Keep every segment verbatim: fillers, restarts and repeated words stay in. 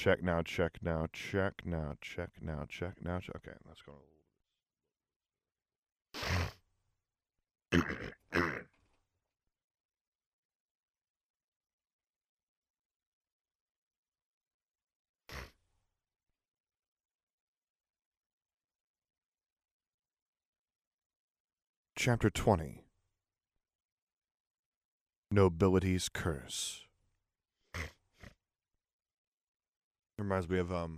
check now, check now, check now, check now, check now. Check. Okay, let's go. Chapter twenty. Nobility's Curse. Reminds me of um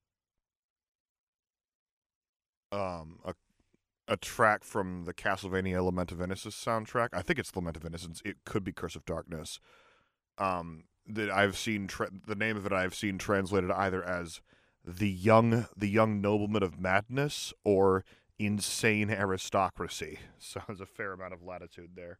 um a a track from the Castlevania Lament of Innocence soundtrack. I think it's Lament of Innocence. It could be Curse of Darkness. Um, that I've seen tra- the name of it I've seen translated either as the young the young nobleman of madness or insane aristocracy. So there's a fair amount of latitude there.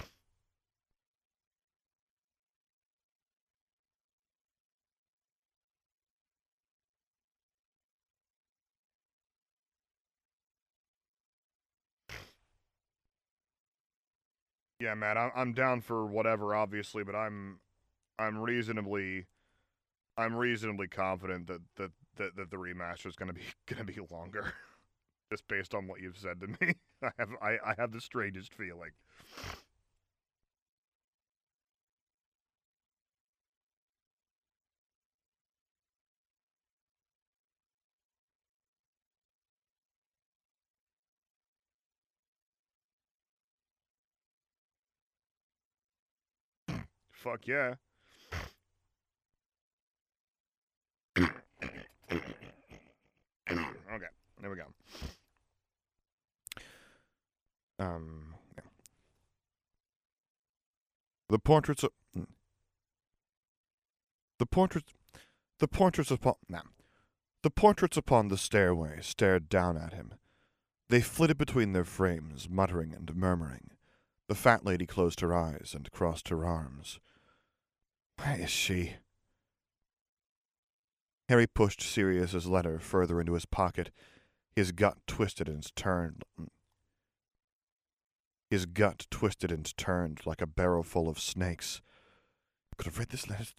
Yeah, man, I'm I'm down for whatever, obviously, but I'm I'm reasonably I'm reasonably confident that that that, that the remaster is gonna be gonna be longer, just based on what you've said to me. I have I, I have the strangest feeling. Fuck yeah. Okay, there we go. Um, yeah. The portraits of the portraits the portraits upon nah. The portraits upon the stairway stared down at him. They flitted between their frames, muttering and murmuring. The fat lady closed her eyes and crossed her arms. Where is she? Harry pushed Sirius's letter further into his pocket. His gut twisted and turned. His gut twisted and turned like a barrel full of snakes. I could have read this letter.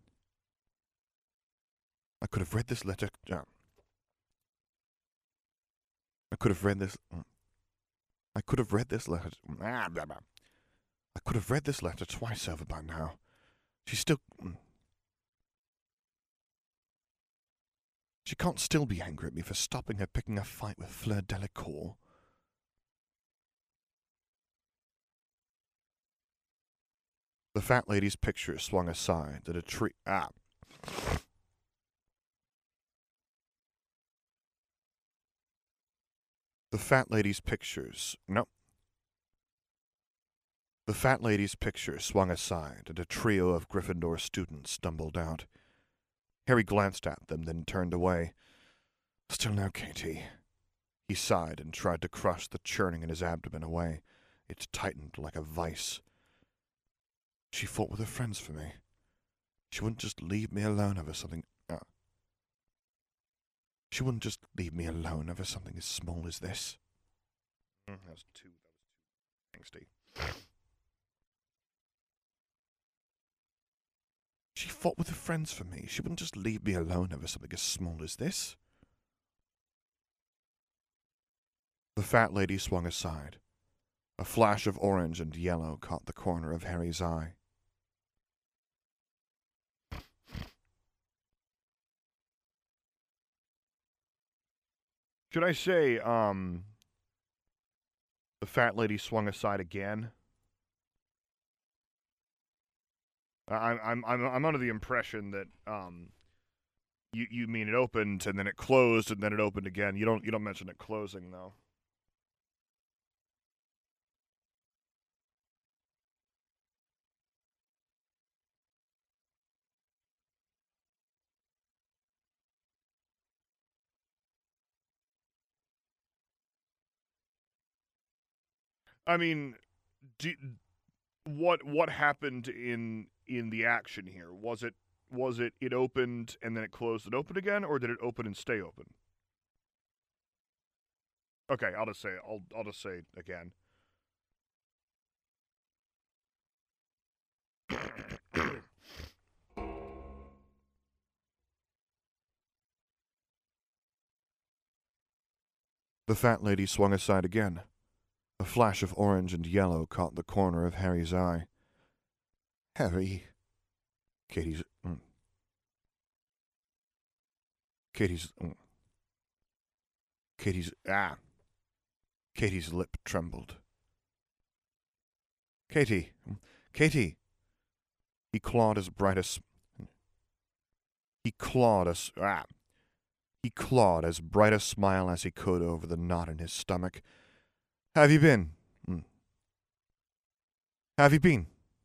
I could have read this letter. Uh, I could have read this. I could have read this letter. I could have read this letter twice over by now. She still. She can't still be angry at me for stopping her picking a fight with Fleur Delacour. The fat lady's picture swung aside at a tree. Ah. The fat lady's pictures. No. The fat lady's picture swung aside, and a trio of Gryffindor students stumbled out. Harry glanced at them, then turned away. Still no Katie. He sighed and tried to crush the churning in his abdomen away. It tightened like a vice. She fought with her friends for me. She wouldn't just leave me alone over something. Uh, she wouldn't just leave me alone over something as small as this. Mm, that was too. That was too angsty. She fought with her friends for me. She wouldn't just leave me alone over something as small as this. The fat lady swung aside. A flash of orange and yellow caught the corner of Harry's eye. Should I say, um, the fat lady swung aside again? I'm I'm I'm I'm under the impression that um, you you mean it opened and then it closed and then it opened again. You don't you don't mention it closing though. I mean, do, what what happened in in the action here? Was it was it it opened and then it closed and opened again, or did it open and stay open? Okay, I'll just say I'll I'll just say again. The fat lady swung aside again. A flash of orange and yellow caught the corner of Harry's eye. Harry. Katie's. Mm. Katie's. Mm. Katie's. Ah. Katie's lip trembled. Katie. Katie. He clawed his brightest. He clawed us. Ah. He clawed as bright a smile as he could over the knot in his stomach. Have you been? Mm. Have you been?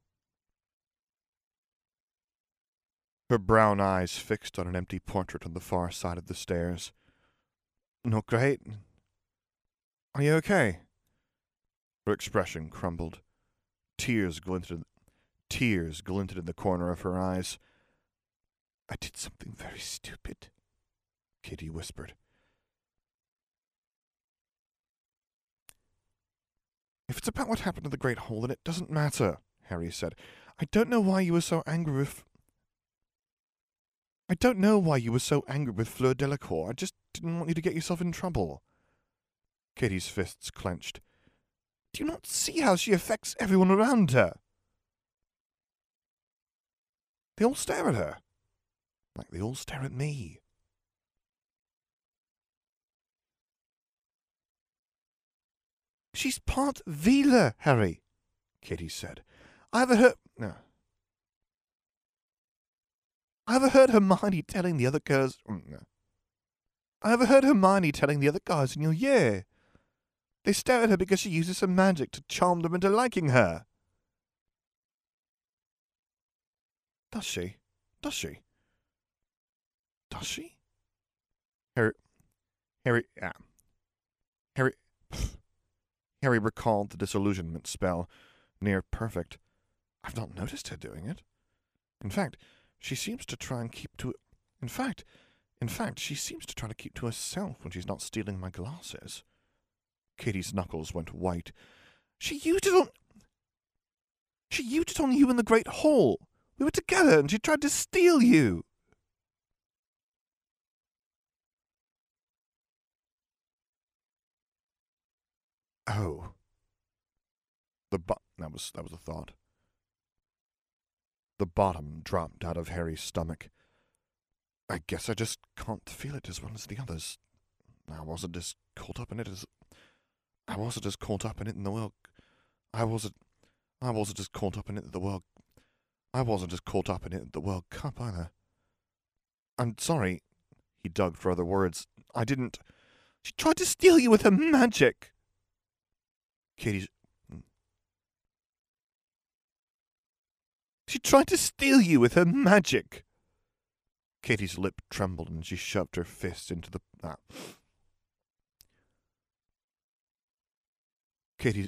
Her brown eyes fixed on an empty portrait on the far side of the stairs. Not great. Are you okay? Her expression crumbled. Tears glinted. Tears glinted in the corner of her eyes. I did something very stupid, Katie whispered. If it's about what happened to the Great Hole, then it doesn't matter, Harry said. I don't know why you were so angry with... I don't know why you were so angry with Fleur Delacour. I just didn't want you to get yourself in trouble. Katie's fists clenched. Do you not see how she affects everyone around her? They all stare at her. Like they all stare at me. She's part Veela, Harry, Katie said. I ever heard... No. I ever heard Hermione telling the other girls... No. I ever heard Hermione telling the other guys in your year. They stare at her because she uses some magic to charm them into liking her. Does she? Does she? Does she? Harry... Harry... Ah. Harry... Pff. Harry recalled the disillusionment spell. Near perfect. I've not noticed her doing it. In fact, she seems to try and keep to... In fact... In fact, she seems to try to keep to herself when she's not stealing my glasses. Katie's knuckles went white. She used it on... She used it on you in the Great Hall. We were together and she tried to steal you. Oh. The bo- that was that was a thought. The bottom dropped out of Harry's stomach. I guess I just can't feel it as well as the others. I wasn't as caught up in it as I wasn't as caught up in it in the world. I wasn't I wasn't as caught up in it at the world I wasn't as caught up in it at the World Cup either. I'm sorry. He dug for other words. I didn't. She tried to steal you with her magic. Katie's. She tried to steal you with her magic. Katie's lip trembled and she shoved her fist into the... Ah. Katie's...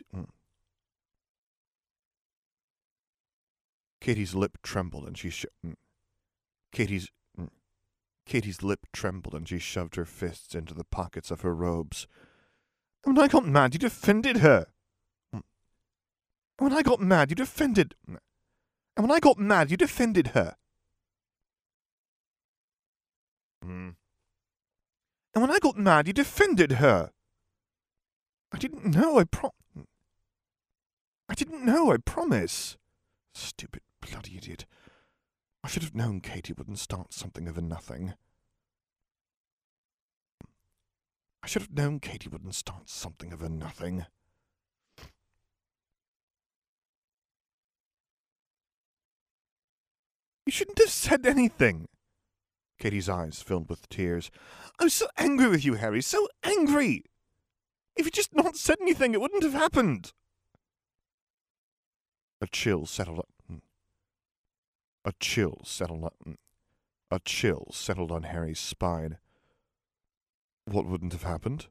Katie's lip trembled and she sho- Katie's... Katie's lip trembled and she shoved her fists into the pockets of her robes. When I got mad, you defended her. When I got mad, you defended... And when I got mad, you defended her. Mm. And when I got mad, you defended her. I didn't know, I pro... I didn't know, I promise. Stupid bloody idiot. I should have known Katie wouldn't start something over nothing. I should have known Katie wouldn't start something over nothing. You shouldn't have said anything. Katie's eyes filled with tears. I was so angry with you, Harry, so angry. If you'd just not said anything, it wouldn't have happened. A chill settled on... A chill settled on... A chill settled on Harry's spine. What wouldn't have happened?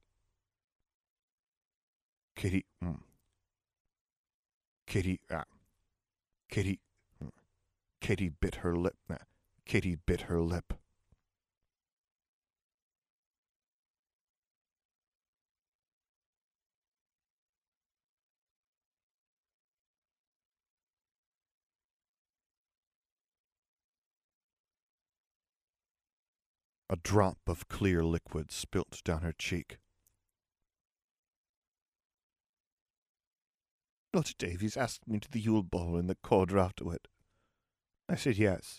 Katie... Mm. Katie... Ah. Katie... Mm. Katie bit her lip. Nah. Katie bit her lip. A drop of clear liquid spilt down her cheek. Roger Davies asked me to the Yule Ball in the corridor afterward. I said yes.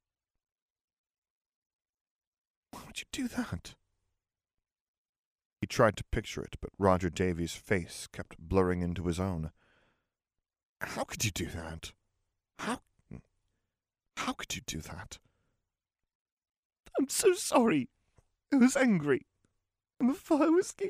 Why would you do that? He tried to picture it, but Roger Davies' face kept blurring into his own. How could you do that? How? How could you do that? I'm so sorry. I was angry. And the fire whiskey.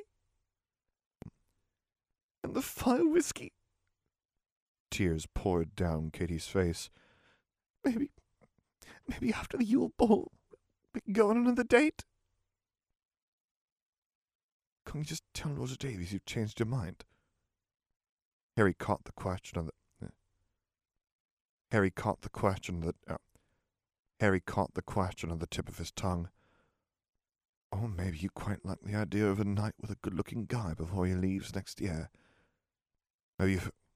And the fire whiskey. Tears poured down Katie's face. Maybe, maybe after the Yule Ball, we can go on another date? Can't you just tell Roger Davies you've changed your mind? Harry caught the question on the... Uh, Harry caught the question that... Uh, Harry caught the question on the tip of his tongue. Or maybe you quite like the idea of a night with a good-looking guy before he leaves next year. Maybe you...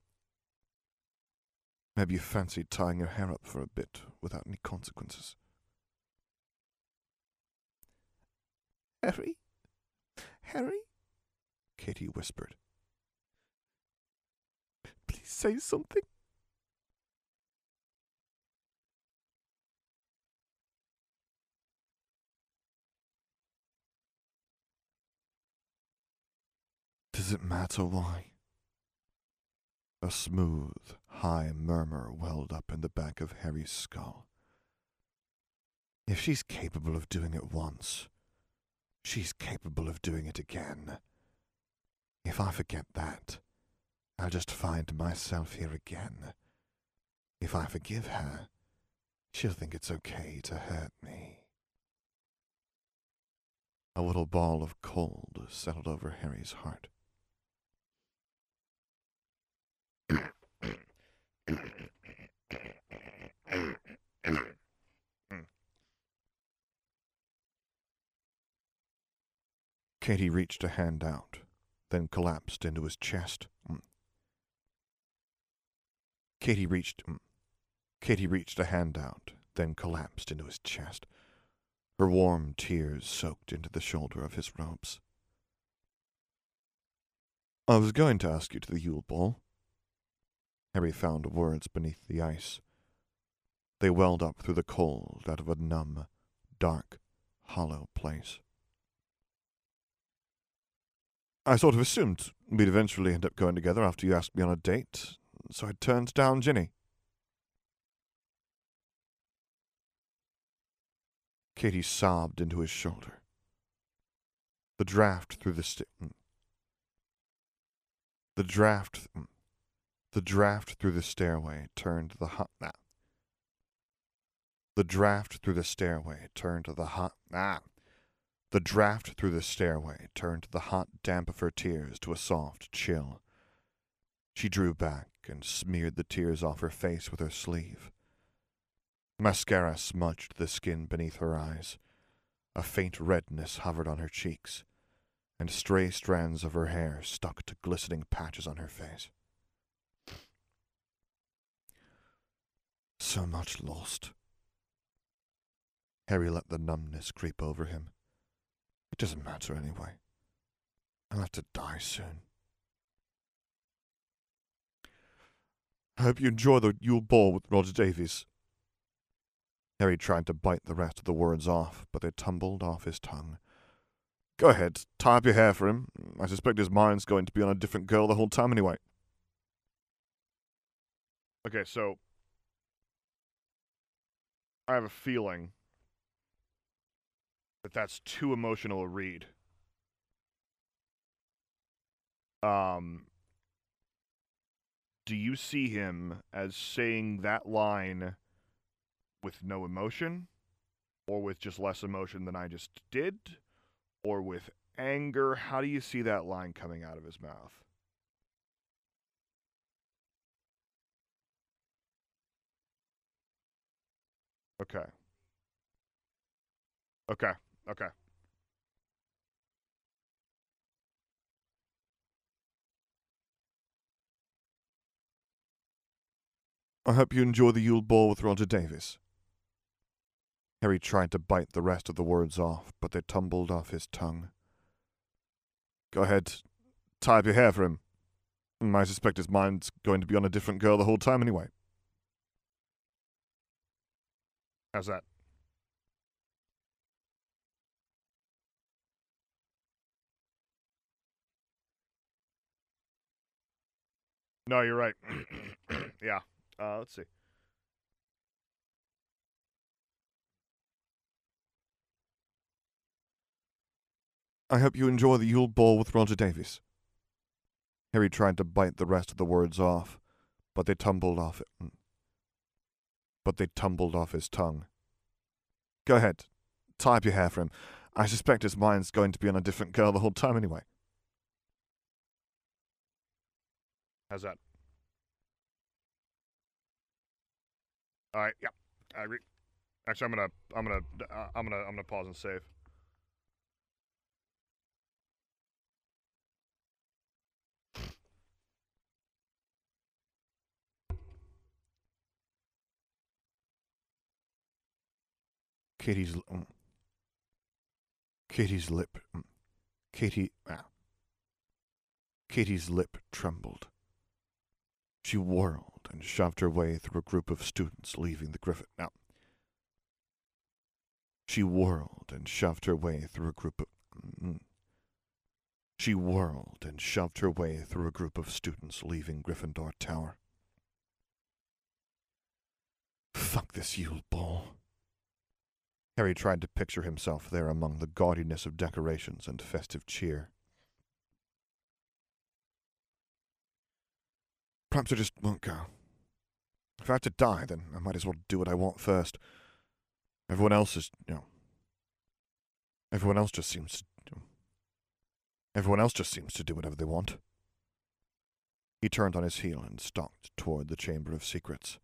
Maybe you fancy tying your hair up for a bit without any consequences. Harry? Harry? Katie whispered. Please say something. Does it matter why? A smooth, high murmur welled up in the back of Harry's skull. If she's capable of doing it once, she's capable of doing it again. If I forget that, I'll just find myself here again. If I forgive her, she'll think it's okay to hurt me. A little ball of cold settled over Harry's heart. Katie reached a hand out, then collapsed into his chest. Katie reached... Katie reached a hand out, then collapsed into his chest. Her warm tears soaked into the shoulder of his robes. I was going to ask you to the Yule Ball. Harry found words beneath the ice. They welled up through the cold out of a numb, dark, hollow place. I sort of assumed we'd eventually end up going together after you asked me on a date, so I turned down Ginny. Katie sobbed into his shoulder. The draft through the st- The draft... The draft through the stairway turned the hot... Ah. The draft through the stairway turned to the hot... Ah. The draft through the stairway turned the hot damp of her tears to a soft chill. She drew back and smeared the tears off her face with her sleeve. Mascara smudged the skin beneath her eyes. A faint redness hovered on her cheeks, and stray strands of her hair stuck to glistening patches on her face. So much lost. Harry let the numbness creep over him. It doesn't matter anyway. I'll have to die soon. I hope you enjoy the Yule Ball with Roger Davies. Harry tried to bite the rest of the words off, but they tumbled off his tongue. Go ahead, tie up your hair for him. I suspect his mind's going to be on a different girl the whole time anyway. Okay, so I have a feeling that that's too emotional a read. Um, do you see him as saying that line with no emotion, or with just less emotion than I just did, or with anger? How do you see that line coming out of his mouth? Okay. Okay. Okay. I hope you enjoy the Yule Ball with Roger Davies. Harry tried to bite the rest of the words off, but they tumbled off his tongue. Go ahead, tie up your hair for him. I suspect his mind's going to be on a different girl the whole time anyway. How's that? No, you're right. Yeah. Uh, let's see. I hope you enjoy the Yule Ball with Roger Davies. Harry tried to bite the rest of the words off, but they tumbled off it. But they tumbled off his tongue. Go ahead. Tie up your hair for him. I suspect his mind's going to be on a different girl the whole time anyway. How's that? All right. Yeah. I re- Actually, I'm gonna, I'm gonna, uh, I'm gonna, I'm gonna pause and save. Katie's, um, Katie's lip, um, Katie, ah. Katie's lip trembled. She whirled and shoved her way through a group of students leaving the Griffin. Now, she whirled and shoved her way through a group of. Mm, she whirled and shoved her way through a group of students leaving Gryffindor Tower. Fuck this Yule Ball. Harry tried to picture himself there among the gaudiness of decorations and festive cheer. Perhaps I just won't go. If I have to die, then I might as well do what I want first. Everyone else is, you know... Everyone else just seems to... You know, everyone else just seems to do whatever they want. He turned on his heel and stalked toward the Chamber of Secrets.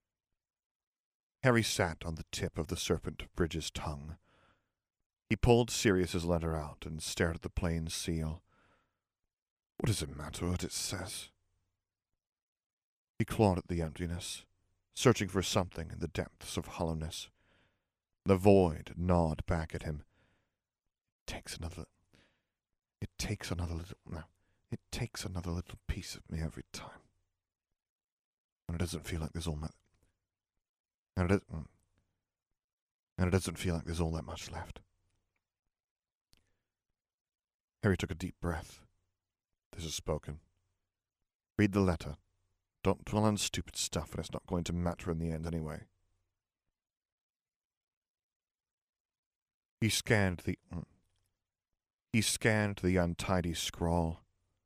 Harry sat on the tip of the serpent bridge's tongue. He pulled Sirius's letter out and stared at the plain seal. What does it matter what it says? He clawed at the emptiness, searching for something in the depths of hollowness. The void gnawed back at him. It takes another... It takes another little... No. It takes another little piece of me every time. And it doesn't feel like there's all that... And it, doesn't, and it doesn't feel like there's all that much left. Harry took a deep breath. This is spoken. Read the letter. Don't dwell on stupid stuff, and it's not going to matter in the end anyway. He scanned the... He scanned the untidy scrawl.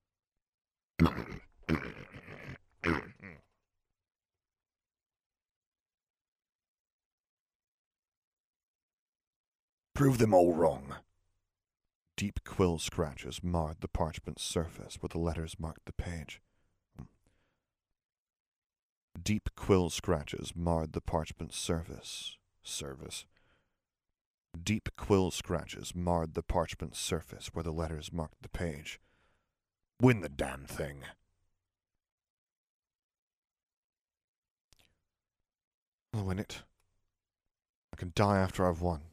Prove them all wrong. Deep quill scratches marred the parchment's surface where the letters marked the page. Deep quill scratches marred the parchment's surface. Service. Deep quill scratches marred the parchment's surface where the letters marked the page. Win the damn thing. I'll win it. I can die after I've won.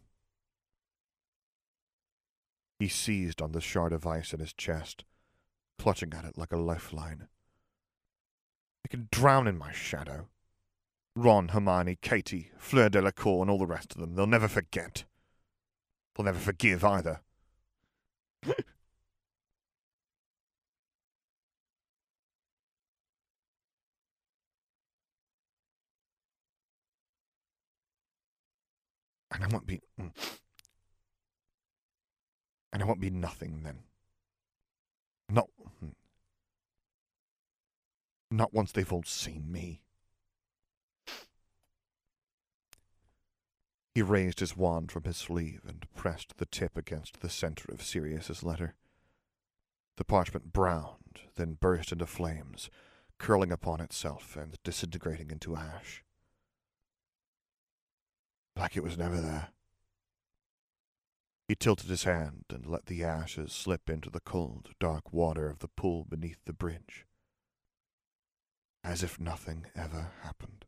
He seized on the shard of ice in his chest, clutching at it like a lifeline. I can drown in my shadow. Ron, Hermione, Katie, Fleur Delacour, and all the rest of them, they'll never forget. They'll never forgive either. And I won't be... And I won't be nothing then. Not... Not once they've all seen me. He raised his wand from his sleeve and pressed the tip against the center of Sirius's letter. The parchment browned, then burst into flames, curling upon itself and disintegrating into ash. Like it was never there. He tilted his hand and let the ashes slip into the cold, dark water of the pool beneath the bridge, as if nothing ever happened.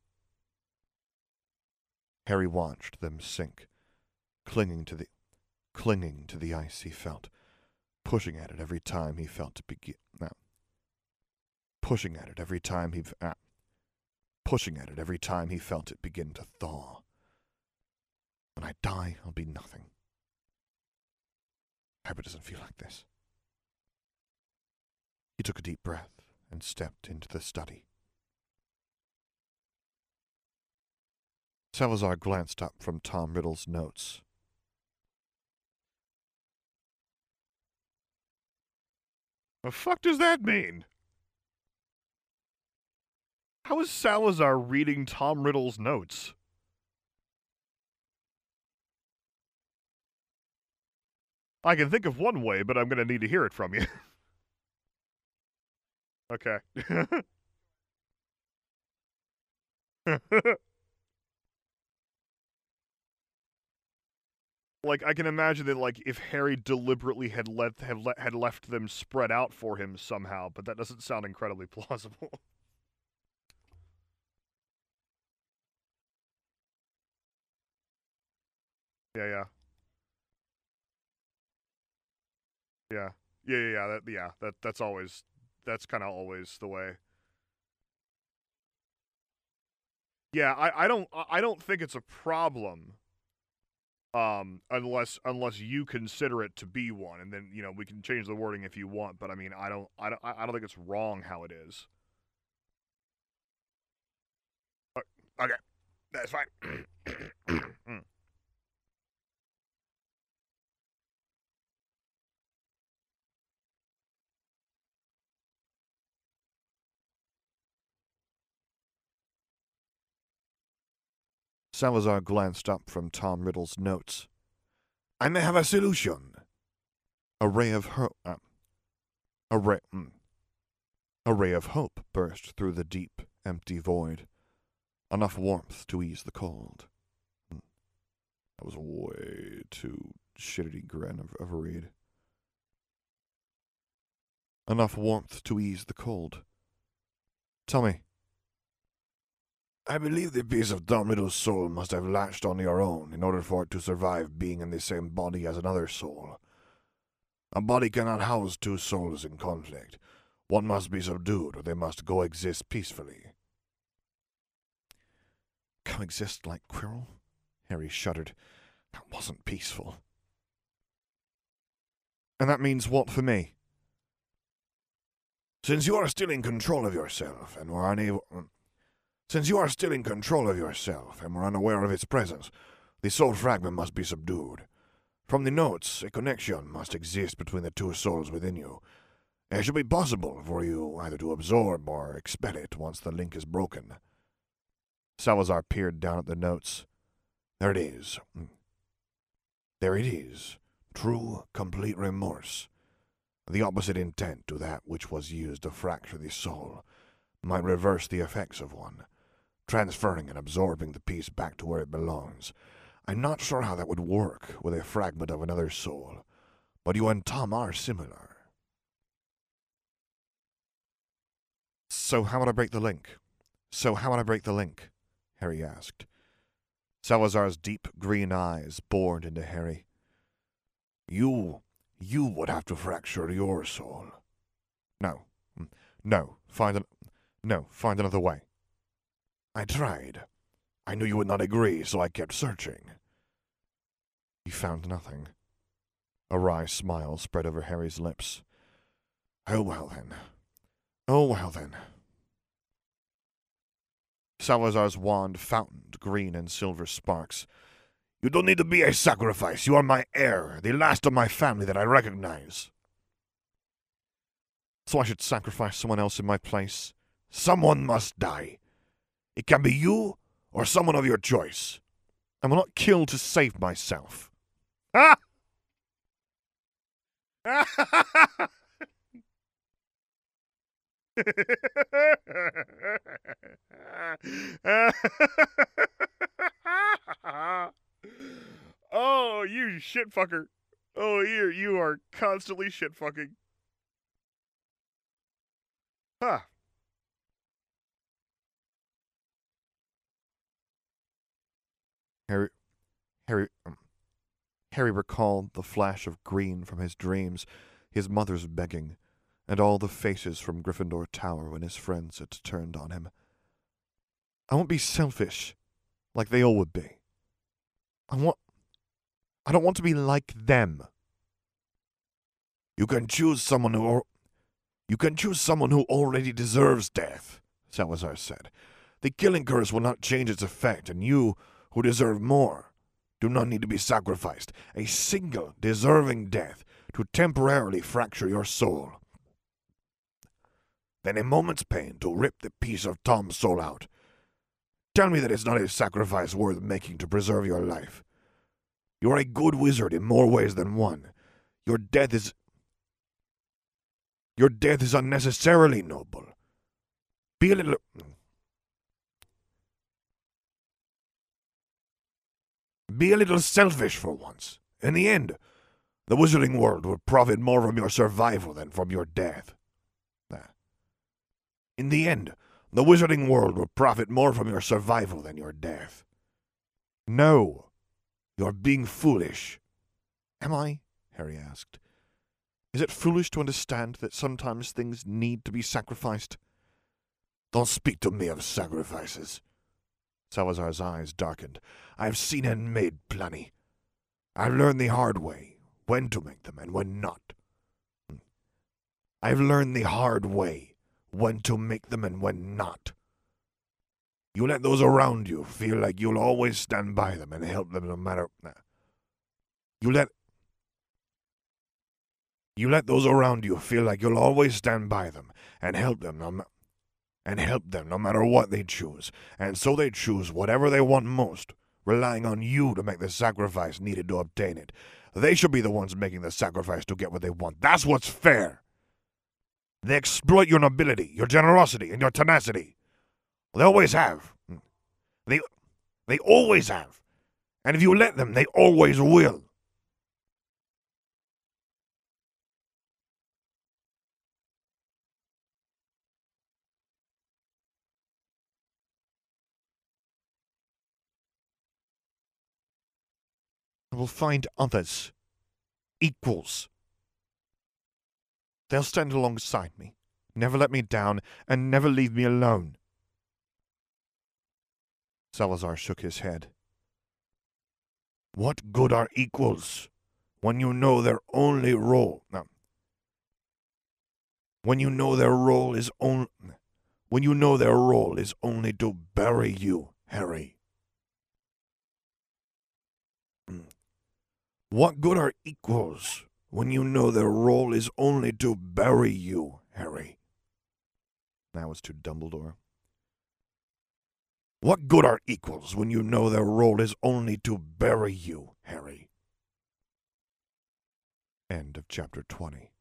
Harry watched them sink, clinging to the, clinging to the ice he felt, pushing at it every time he felt to begin. Now, pushing at it every time he uh, pushing at it every time he felt it begin to thaw. When I die, I'll be nothing. I hope it doesn't feel like this. He took a deep breath and stepped into the study. Salazar glanced up from Tom Riddle's notes. The fuck does that mean? How is Salazar reading Tom Riddle's notes? I can think of one way, but I'm going to need to hear it from you. Okay. Like, I can imagine that, like, if Harry deliberately had let had, le had left them spread out for him somehow, but that doesn't sound incredibly plausible. Yeah, yeah. Yeah. Yeah, yeah, yeah, that, yeah, that, that's always, that's kind of always the way. Yeah, I, I don't, I don't think it's a problem, um, unless, unless you consider it to be one, and then, you know, we can change the wording if you want, but I mean, I don't, I don't, I don't think it's wrong how it is. Okay, that's fine. mm. Salazar glanced up from Tom Riddle's notes. I may have a solution. A ray of hope. Uh, a ray. Mm, a ray of hope burst through the deep, empty void. Enough warmth to ease the cold. Mm, that was way too shittity grin of, of a read. Enough warmth to ease the cold. Tell me. I believe the piece of Tom Riddle's soul must have latched on your own in order for it to survive being in the same body as another soul. A body cannot house two souls in conflict. One must be subdued, or they must coexist peacefully. Coexist like Quirrell? Harry shuddered. That wasn't peaceful. And that means what for me? Since you are still in control of yourself, and were unable... Since you are still in control of yourself, and were unaware of its presence, the soul fragment must be subdued. From the notes, a connection must exist between the two souls within you. It should be possible for you either to absorb or expel it once the link is broken. Salazar peered down at the notes. There it is. There it is. True, complete remorse. The opposite intent to that which was used to fracture the soul might reverse the effects of one, transferring and absorbing the piece back to where it belongs. I'm not sure how that would work with a fragment of another soul, but you and Tom are similar. So how would I break the link? So how would I break the link? Harry asked. Salazar's deep green eyes bored into Harry. You, you would have to fracture your soul. No, no, find an, no, find another way. I tried. I knew you would not agree, so I kept searching. He found nothing. A wry smile spread over Harry's lips. Oh well then. Oh well then. Salazar's wand fountained green and silver sparks. You don't need to be a sacrifice. You are my heir, the last of my family that I recognize. So I should sacrifice someone else in my place? Someone must die. It can be you or someone of your choice. I will not kill to save myself. Ah! Oh, you shit fucker. Oh, you you are constantly shit fucking. Huh. Harry Harry um, Harry recalled the flash of green from his dreams, his mother's begging, and all the faces from Gryffindor Tower when his friends had turned on him. I won't be selfish, like they all would be. I want... I don't want to be like them. You can choose someone who... Or, you can choose someone who already deserves death, Salazar said. The killing curse will not change its effect, and you, who deserve more, do not need to be sacrificed. A single deserving death to temporarily fracture your soul. Then a moment's pain to rip the piece of Tom's soul out. Tell me that it's not a sacrifice worth making to preserve your life. You are a good wizard in more ways than one. Your death is... Your death is unnecessarily noble. Be a little... Be a little selfish for once. In the end, the wizarding world will profit more from your survival than from your death. In the end, the wizarding world will profit more from your survival than your death. No, you're being foolish. Am I? Harry asked. Is it foolish to understand that sometimes things need to be sacrificed? Don't speak to me of sacrifices. Salazar's eyes darkened. I've seen and made plenty. I've learned the hard way, when to make them and when not. I've learned the hard way, when to make them and when not. You let those around you feel like you'll always stand by them and help them no matter... You let... You let those around you feel like you'll always stand by them and help them no ma- and help them no matter what they choose, and so they choose whatever they want most, relying on you to make the sacrifice needed to obtain it. They should be the ones making the sacrifice to get what they want. That's what's fair. They exploit your nobility, your generosity, and your tenacity. They always have. They, they always have. And if you let them, they always will. I will find others. Equals. They'll stand alongside me, never let me down, and never leave me alone. Salazar shook his head. What good are equals when you know their only role? No. When you know their role is only when you know their role is only to bury you, Harry. What good are equals when you know their role is only to bury you, Harry? Now it's to Dumbledore. What good are equals when you know their role is only to bury you, Harry? End of chapter twenty.